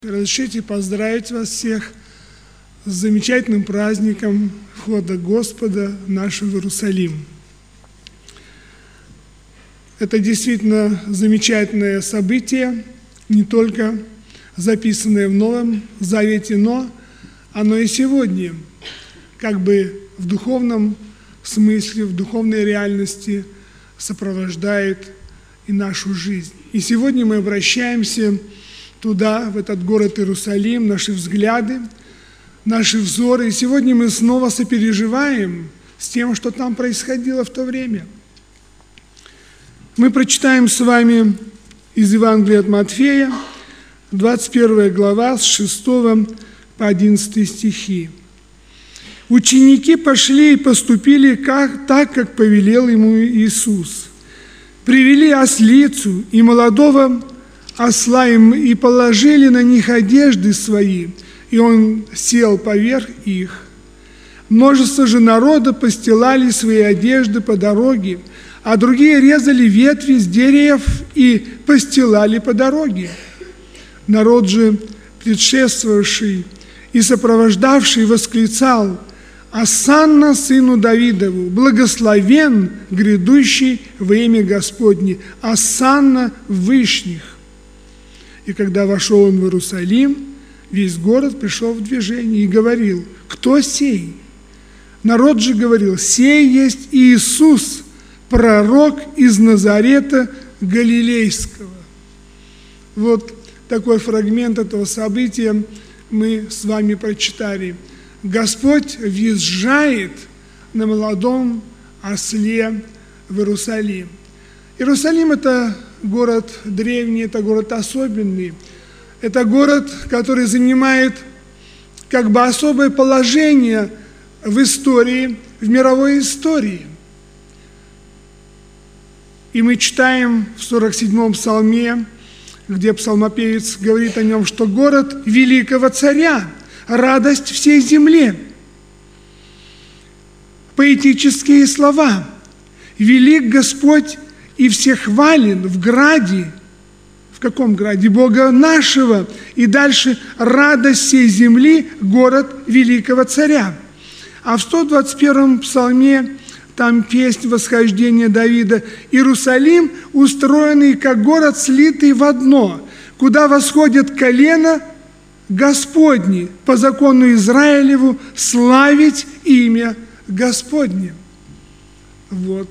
Разрешите поздравить вас всех с замечательным праздником входа Господа в наш Иерусалим. Это действительно замечательное событие, не только записанное в Новом Завете, но оно и сегодня, как бы в духовном смысле, в духовной реальности сопровождает и нашу жизнь. И сегодня мы обращаемся туда, в этот город Иерусалим, наши взгляды, наши взоры. И сегодня мы снова сопереживаем с тем, что там происходило в то время. Мы прочитаем с вами из Евангелия от Матфея, 21 глава, с 6 по 11 стихи. «Ученики пошли и поступили так, как повелел ему Иисус. Привели ослицу и молодого осла им и положили на них одежды свои, и он сел поверх их. Множество же народа постилали свои одежды по дороге, а другие резали ветви с деревьев и постилали по дороге. Народ же, предшествовавший и сопровождавший, восклицал: «Осанна сыну Давидову, благословен грядущий во имя Господне, осанна в вышних». И когда вошел он в Иерусалим, весь город пришел в движение и говорил: «Кто сей?» Народ же говорил: «Сей есть Иисус, пророк из Назарета Галилейского». Вот такой фрагмент этого события мы с вами прочитали. Господь въезжает на молодом осле в Иерусалим. Иерусалим – это город древний, это город особенный. Это город, который занимает как бы особое положение в истории, в мировой истории. И мы читаем в 47-м псалме, где псалмопевец говорит о нем, что город великого царя, радость всей земле. Поэтические слова: «Велик Господь и всехвален в граде». В каком граде? Бога нашего. И дальше: «Радость всей земли, город великого царя». А в 121-м псалме, там песнь восхождения Давида: «Иерусалим, устроенный как город, слитый в одно, куда восходят колена Господни, по закону Израилеву славить имя Господне». Вот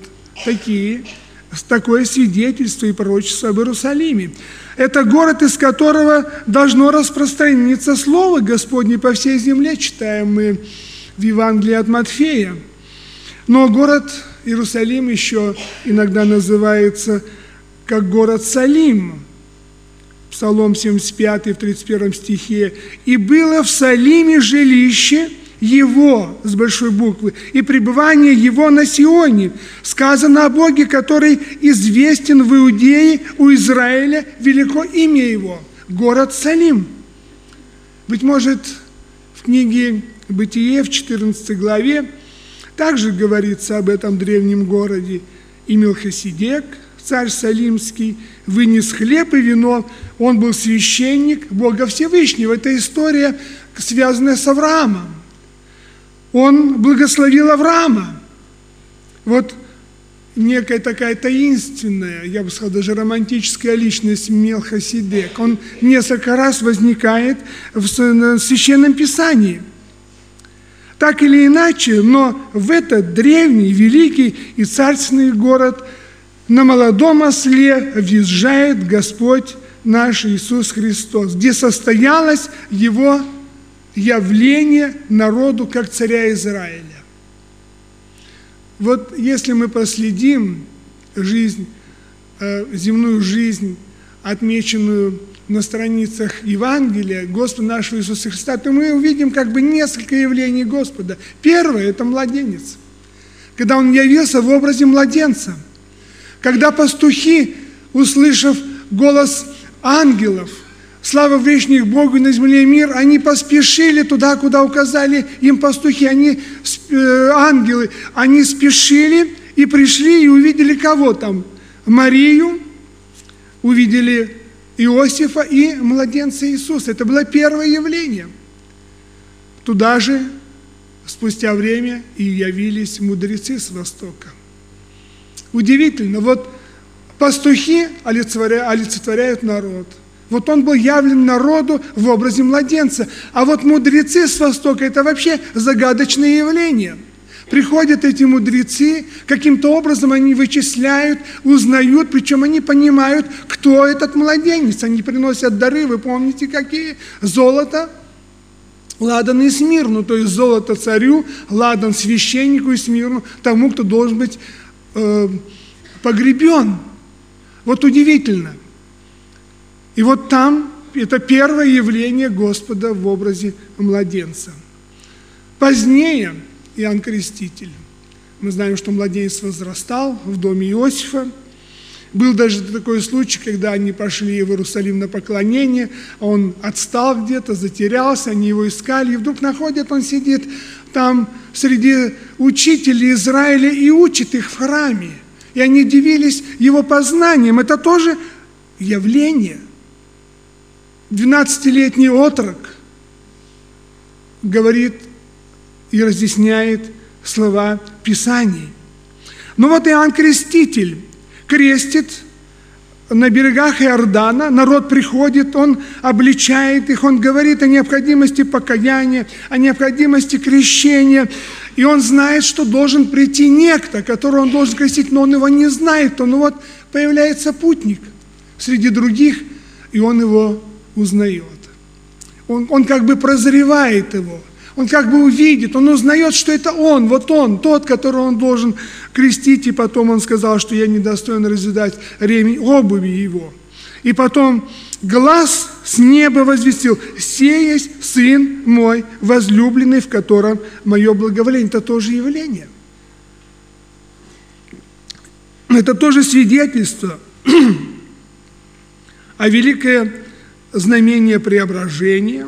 такое свидетельство и пророчество об Иерусалиме. Это город, из которого должно распространиться Слово Господне по всей земле, читаем мы в Евангелии от Матфея. Но город Иерусалим еще иногда называется как город Салим. Псалом 75 в 31 стихе. «И было в Салиме жилище Его», с большой буквы, «и пребывание Его на Сионе. Сказано о Боге, который известен в Иудее, у Израиля велико имя Его». Город Салим. Быть может, в книге «Бытие» в 14 главе также говорится об этом древнем городе. «И Мелхиседек, царь Салимский, вынес хлеб и вино». Он был священник Бога Всевышнего. Это история, связанная с Авраамом. Он благословил Авраама. Вот некая такая таинственная, я бы сказал, даже романтическая личность Мелхиседек. Он несколько раз возникает в Священном Писании. Так или иначе, но в этот древний, великий и царственный город на молодом осле въезжает Господь наш Иисус Христос, где состоялось Его явление народу как царя Израиля. Вот если мы проследим земную жизнь, отмеченную на страницах Евангелия Господа нашего Иисуса Христа, то мы увидим как бы несколько явлений Господа. Первое – это младенец, когда Он явился в образе младенца. Когда пастухи, услышав голос ангелов, слава вышних Богу и на земле мир, они поспешили туда, куда указали им пастухи, ангелы, они спешили и пришли и увидели кого там? Марию, увидели Иосифа и младенца Иисуса. Это было первое явление. Туда же спустя время и явились мудрецы с Востока. Удивительно, вот пастухи олицетворяют народ. Вот он был явлен народу в образе младенца. А вот мудрецы с Востока – это вообще загадочное явление. Приходят эти мудрецы, каким-то образом они вычисляют, узнают, причем они понимают, кто этот младенец. Они приносят дары, вы помните какие? Золото, ладан и смирну, то есть золото царю, ладан священнику и смирну тому, кто должен быть погребен. Вот удивительно. И вот там это первое явление Господа в образе младенца. Позднее Иоанн Креститель, мы знаем, что младенец возрастал в доме Иосифа. Был даже такой случай, когда они пошли в Иерусалим на поклонение, он отстал где-то, затерялся, они его искали, и вдруг находят, он сидит там среди учителей Израиля и учит их в храме. И они дивились его познанием. Это тоже явление. 12-летний отрок говорит и разъясняет слова Писаний. Но вот Иоанн Креститель крестит на берегах Иордана, народ приходит, он обличает их, он говорит о необходимости покаяния, о необходимости крещения, и он знает, что должен прийти некто, которого он должен крестить, но он его не знает, то вот появляется путник среди других, и он его узнает. Он как бы прозревает его, он как бы увидит, он узнает, что это он, вот он, тот, которого он должен крестить, и потом он сказал, что я недостоин развязать ремень обуви его. И потом глас с неба возвестил: «Сей есть Сын мой возлюбленный, в котором мое благоволение». Это тоже явление. Это тоже свидетельство о великое знамение преображения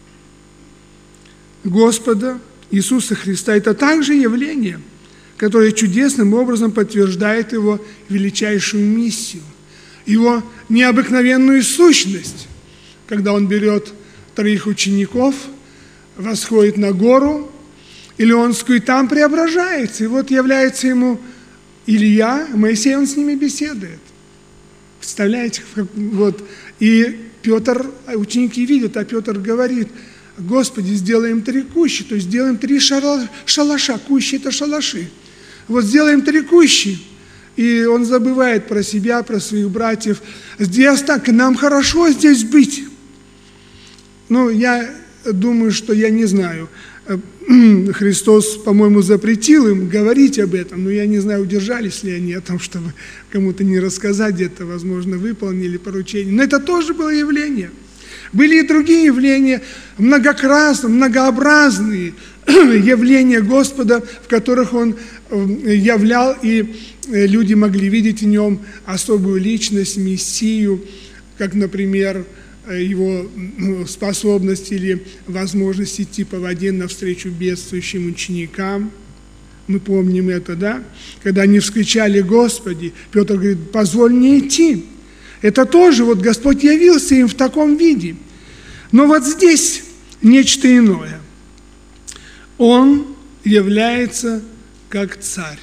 Господа Иисуса Христа. Это также явление, которое чудесным образом подтверждает его величайшую миссию, его необыкновенную сущность, когда он берет 3 учеников, восходит на гору Илионскую, и там преображается. И вот является ему Илья, Моисей, он с ними беседует. Представляете? Вот. И Петр, ученики видят, а Петр говорит: «Господи, сделаем 3 кущи», то есть сделаем 3 шалаша. Кущи – это шалаши. Вот сделаем 3 кущи. И он забывает про себя, про своих братьев. Здесь так, нам хорошо здесь быть. Ну, я думаю, что я не знаю. Христос, по-моему, запретил им говорить об этом, но я не знаю, удержались ли они о том, чтобы кому-то не рассказать где-то, возможно, выполнили поручение. Но это тоже было явление. Были и другие явления, многообразные явления Господа, в которых Он являл, и люди могли видеть в Нем особую личность, Мессию, как, например, Его способность или возможность идти по воде навстречу бедствующим ученикам. Мы помним это, да? Когда они вскричали: «Господи!», Петр говорит: «Позволь мне идти». Это тоже вот Господь явился им в таком виде. Но вот здесь нечто иное. Он является как царь.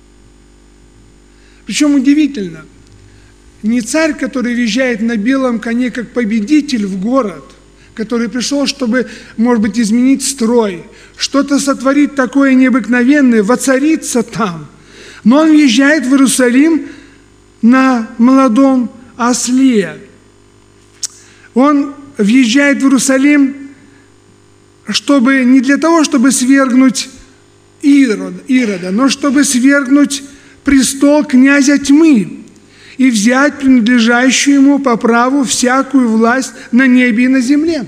Причем удивительно, не царь, который въезжает на белом коне как победитель в город, который пришел, чтобы, может быть, изменить строй, что-то сотворить такое необыкновенное, воцариться там. Но он въезжает в Иерусалим на молодом осле. Он въезжает в Иерусалим, чтобы не для того, чтобы свергнуть Ирода, но чтобы свергнуть престол князя тьмы и взять принадлежащую ему по праву всякую власть на небе и на земле.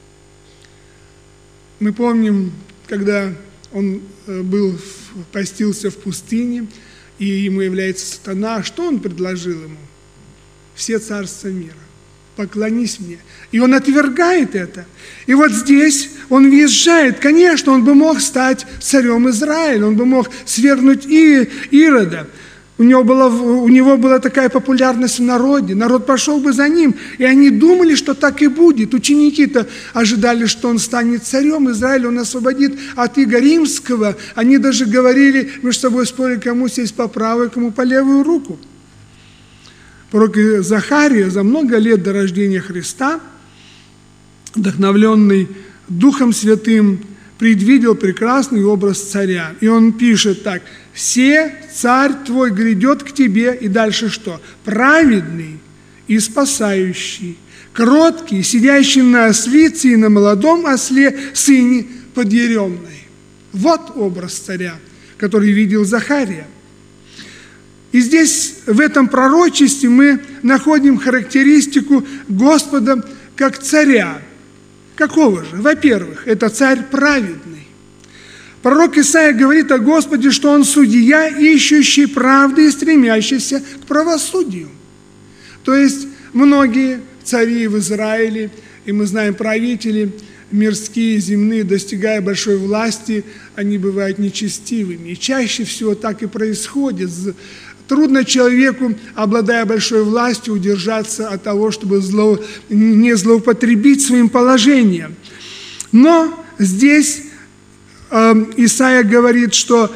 Мы помним, когда он постился в пустыне, и ему является сатана, что он предложил ему? Все царства мира. Поклонись мне. И он отвергает это. И вот здесь он въезжает. Конечно, он бы мог стать царем Израиля, он бы мог свергнуть Ирода. у него была такая популярность в народе, народ пошел бы за ним, и они думали, что так и будет. Ученики-то ожидали, что он станет царем Израиля, он освободит от ига римского. Они даже говорили, между собой спорили, кому сесть по правую, кому по левую руку. Пророк Захария за много лет до рождения Христа, вдохновленный Духом Святым, предвидел прекрасный образ царя. И он пишет так: «Се царь твой грядет к тебе», и дальше что? «Праведный и спасающий, кроткий, сидящий на ослице и на молодом осле, сыне подъеремной». Вот образ царя, который видел Захария. И здесь, в этом пророчестве, мы находим характеристику Господа как царя. Какого же? Во-первых, это царь праведный. Пророк Исаия говорит о Господе, что Он судья, ищущий правды и стремящийся к правосудию. То есть многие цари в Израиле, и мы знаем правители мирские, земные, достигая большой власти, они бывают нечестивыми. И чаще всего так и происходит. Трудно человеку, обладая большой властью, удержаться от того, чтобы не злоупотребить своим положением. Но здесь Исаия говорит, что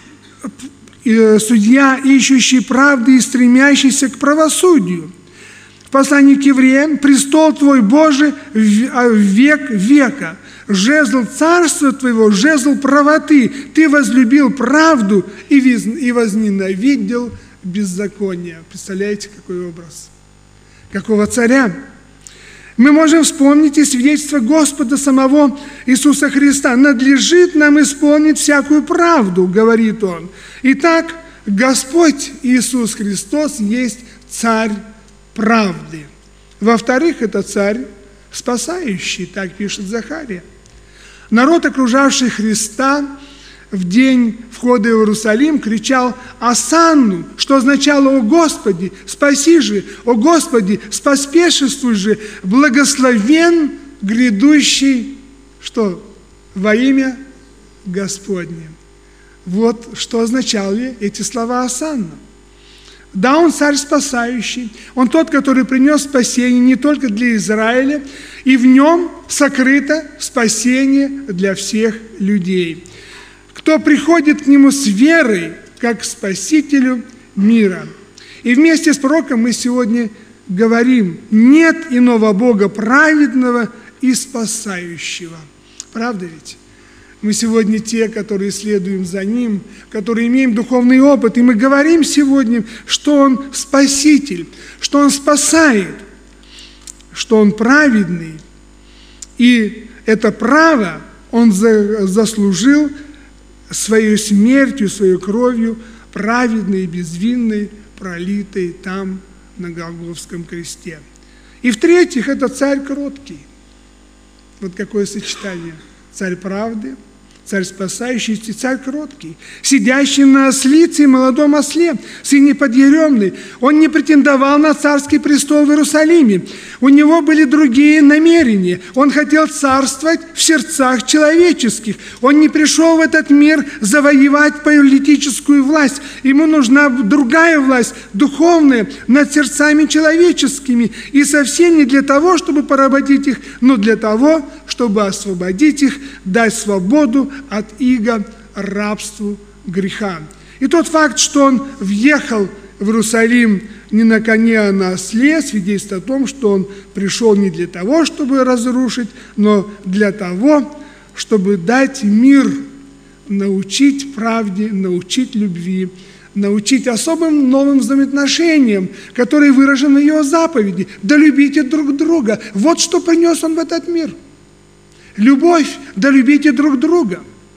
судья, ищущий правды и стремящийся к правосудию. В послании к евреям: «Престол твой, Боже, в век века, жезл царства твоего, жезл правоты, ты возлюбил правду и возненавидел беззаконие». Представляете, какой образ? Какого царя? Мы можем вспомнить и свидетельство Господа самого Иисуса Христа. «Надлежит нам исполнить всякую правду», говорит Он. Итак, Господь Иисус Христос есть царь правды. Во-вторых, это царь спасающий, так пишет Захария. Народ, окружавший Христа в день входа в Иерусалим, кричал «Осанну», что означало «О Господи, спаси же! О Господи, споспешествуй же! Благословен грядущий», что? «Во имя Господне». Вот что означали эти слова «Осанна». Да, Он царь спасающий, Он тот, который принес спасение не только для Израиля, и в Нем сокрыто спасение для всех людей. Кто приходит к Нему с верой, как к Спасителю мира. И вместе с пророком мы сегодня говорим: нет иного Бога праведного и спасающего. Правда ведь? Мы сегодня те, которые следуем за Ним, которые имеем духовный опыт, и мы говорим сегодня, что Он Спаситель, что Он спасает, что Он праведный. И это право Он заслужил своей смертью, своей кровью, праведной и безвинной, пролитой там, на Голгофском кресте. И в-третьих, это царь кроткий. Вот какое сочетание. Царь правды, царь спасающий и царь кроткий, сидящий на ослице и молодом осле, сыне подъеремный. Он не претендовал на царский престол в Иерусалиме. У него были другие намерения. Он хотел царствовать в сердцах человеческих. Он не пришел в этот мир завоевать политическую власть. Ему нужна другая власть, духовная, над сердцами человеческими. И совсем не для того, чтобы поработить их, но для того, чтобы освободить их, дать свободу от ига рабству греха. И тот факт, что он въехал в Иерусалим не на коне, а на осле, свидетельствует о том, что он пришел не для того, чтобы разрушить, но для того, чтобы дать мир, научить правде, научить любви, научить особым новым взаимоотношениям, которые выражены в его заповеди. Да любите друг друга. Вот что принес он в этот мир. Любовь, да любите друг друга.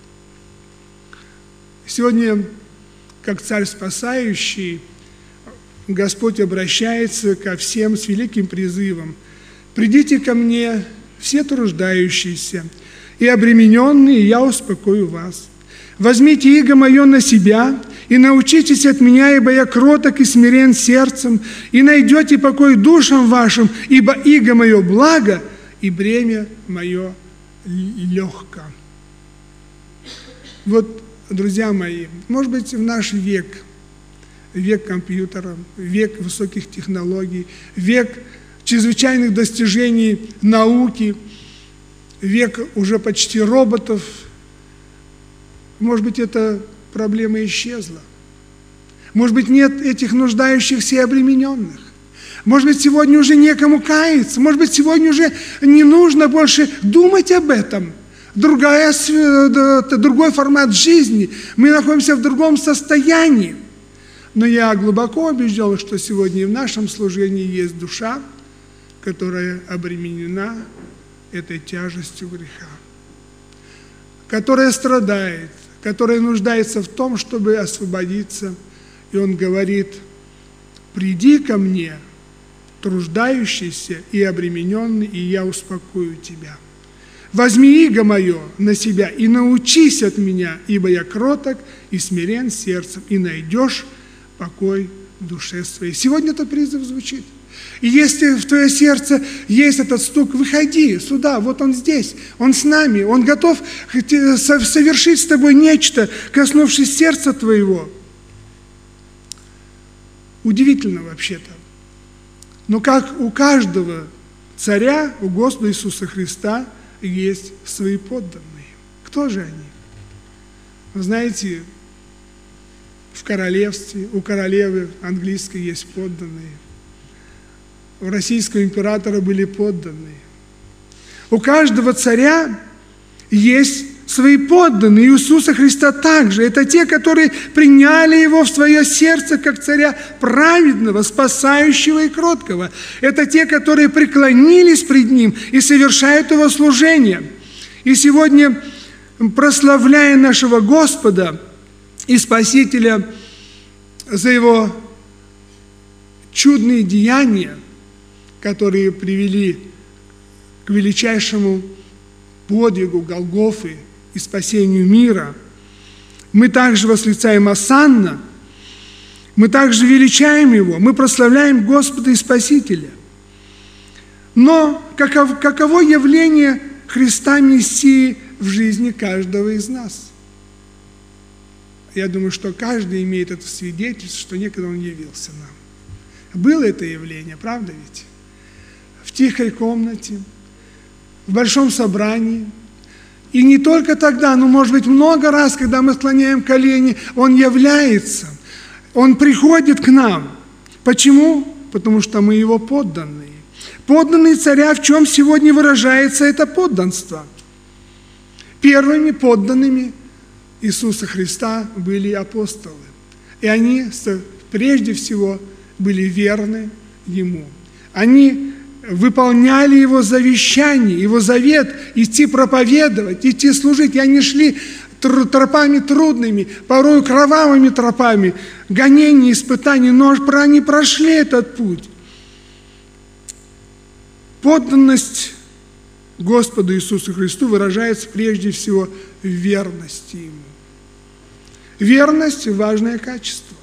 Сегодня, как царь спасающий, Господь обращается ко всем с великим призывом: «Придите ко мне, все труждающиеся и обремененные, и я успокою вас. Возьмите иго мое на себя и научитесь от меня, ибо я кроток и смирен сердцем, и найдете покой душам вашим, ибо иго мое благо, и бремя мое легко». Вот, друзья мои, может быть, в наш век век компьютеров, век высоких технологий, век чрезвычайных достижений науки, век уже почти роботов. Может быть, эта проблема исчезла. Может быть, нет этих нуждающихся и обремененных. Может быть, сегодня уже некому каяться. Может быть, сегодня уже не нужно больше думать об этом. Другой формат жизни. Мы находимся в другом состоянии. Но я глубоко убежден, что сегодня и в нашем служении есть душа, которая обременена этой тяжестью греха, которая страдает, которая нуждается в том, чтобы освободиться. И он говорит: «Приди ко мне, труждающийся и обремененный, и я успокою тебя. Возьми иго мое на себя и научись от меня, ибо я кроток и смирен сердцем, и найдешь покой в душе своей». Сегодня этот призыв звучит. И если в твое сердце есть этот стук, выходи сюда, вот он здесь, он с нами, он готов совершить с тобой нечто, коснувшись сердца твоего. Удивительно вообще-то. Но как у каждого царя, у Господа Иисуса Христа есть свои подданные. Кто же они? Вы знаете, в королевстве, у королевы английской есть подданные. У российского императора были подданные. У каждого царя есть свои подданные. Иисуса Христа также. Это те, которые приняли Его в свое сердце, как царя праведного, спасающего и кроткого. Это те, которые преклонились пред Ним и совершают Его служение. И сегодня, прославляя нашего Господа и Спасителя за Его чудные деяния, которые привели к величайшему подвигу Голгофы и спасению мира, мы также восклицаем «Осанна», мы также величаем Его, мы прославляем Господа и Спасителя. Но каково явление Христа Мессии в жизни каждого из нас? Я думаю, что каждый имеет это свидетельство, что некогда Он явился нам. Было это явление, правда ведь? В тихой комнате, в большом собрании. И не только тогда, но, может быть, много раз, когда мы склоняем колени, Он является, Он приходит к нам. Почему? Потому что мы Его подданные. Подданные царя, в чем сегодня выражается это подданство? Первыми подданными Иисуса Христа были апостолы. И они прежде всего были верны Ему. Они выполняли Его завещание, Его завет, идти проповедовать, идти служить. И они шли тропами трудными, порою кровавыми тропами, гонений, испытаний, но они прошли этот путь. Подданность Господу Иисусу Христу выражается прежде всего в верности Ему. Верность – важное качество.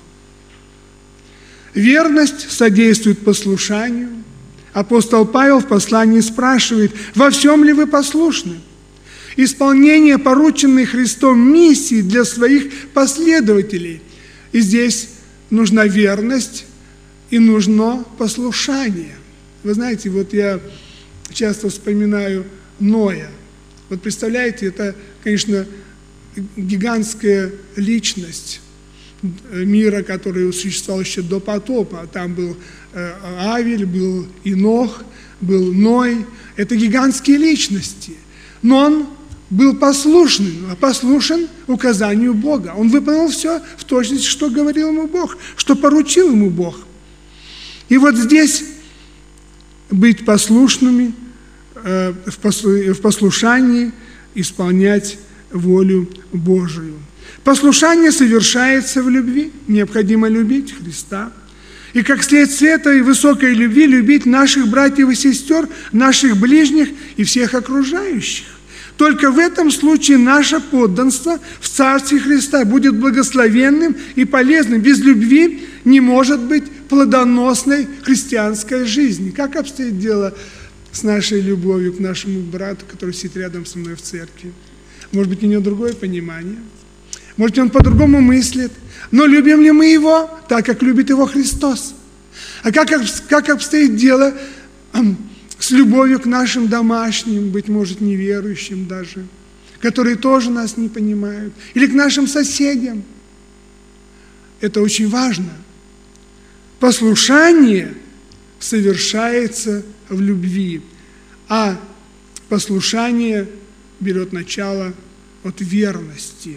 Верность содействует послушанию. Апостол Павел в послании спрашивает: «Во всем ли вы послушны?» Исполнение порученной Христом миссии для своих последователей. И здесь нужна верность и нужно послушание. Вы знаете, вот я часто вспоминаю Ноя. Вот представляете, это, конечно, гигантская личность мира, который существовал еще до потопа. Там был Авель, был Инох, был Ной. Это гигантские личности. Но он был послушен указанию Бога. Он выполнил все в точности, что говорил ему Бог, что поручил ему Бог. И вот здесь быть послушными, в послушании исполнять волю Божию. Послушание совершается в любви. Необходимо любить Христа. И как следствие этой высокой любви любить наших братьев и сестер, наших ближних и всех окружающих. Только в этом случае наше подданство в Царстве Христа будет благословенным и полезным. Без любви не может быть плодоносной христианской жизни. Как обстоит дело с нашей любовью к нашему брату, который сидит рядом со мной в церкви? Может быть, у него другое понимание? может, он по-другому мыслит. Но любим ли мы его так, как любит его Христос? А как обстоит дело с любовью к нашим домашним, быть может, неверующим даже, которые тоже нас не понимают, или к нашим соседям? Это очень важно. Послушание совершается в любви, а послушание берет начало от верности.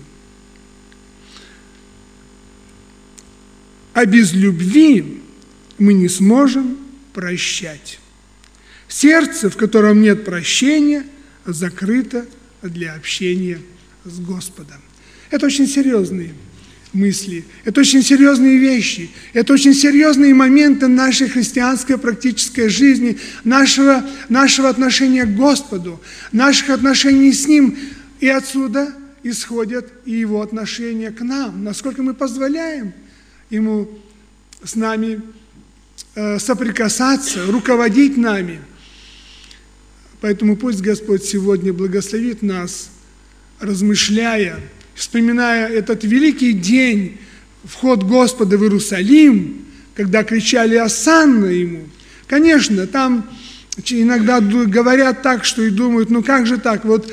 А без любви мы не сможем прощать. Сердце, в котором нет прощения, закрыто для общения с Господом. Это очень серьезные мысли, это очень серьезные вещи, это очень серьезные моменты нашей христианской практической жизни, нашего отношения к Господу, наших отношений с Ним. И отсюда исходят и Его отношения к нам, насколько мы позволяем Ему с нами соприкасаться, руководить нами. Поэтому пусть Господь сегодня благословит нас, размышляя, вспоминая этот великий день, вход Господа в Иерусалим, когда кричали «Осанна Ему». Конечно, там иногда говорят так, что и думают, ну как же так, вот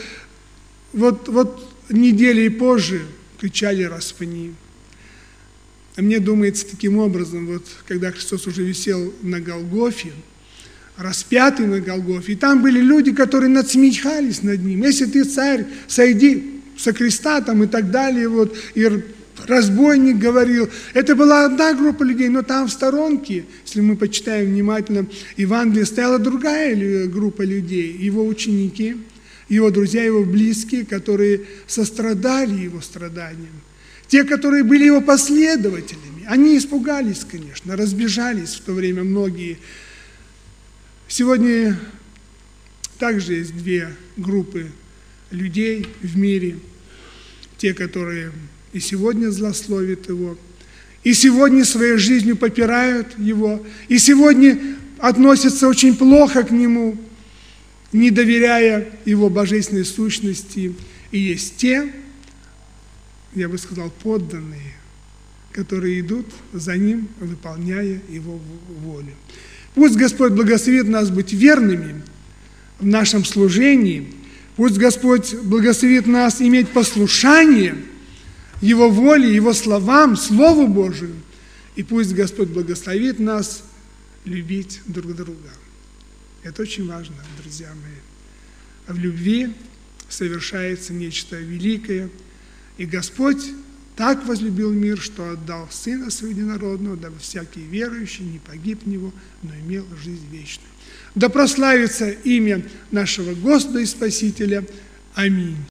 недели позже кричали «Распни». А мне думается таким образом, вот когда Христос уже висел на Голгофе, распятый на Голгофе, и там были люди, которые надсмехались над Ним. Если ты царь, сойди со креста там и так далее, вот, и разбойник говорил. Это была одна группа людей, но там в сторонке, если мы почитаем внимательно Евангелие, стояла другая группа людей, его ученики, его друзья, его близкие, которые сострадали его страданиям. Те, которые были его последователями, они испугались, конечно, разбежались в то время многие. Сегодня также есть две группы людей в мире. Те, которые и сегодня злословят его, и сегодня своей жизнью попирают его, и сегодня относятся очень плохо к нему, не доверяя его божественной сущности. И есть те, я бы сказал, подданные, которые идут за ним, выполняя его волю. Пусть Господь благословит нас быть верными в нашем служении. Пусть Господь благословит нас иметь послушание Его воле, Его словам, Слову Божию. И пусть Господь благословит нас любить друг друга. Это очень важно, друзья мои. В любви совершается нечто великое. И Господь так возлюбил мир, что отдал Сына Своего Единородного, дабы всякий верующий не погиб в Него, но имел жизнь вечную. Да прославится имя нашего Господа и Спасителя. Аминь.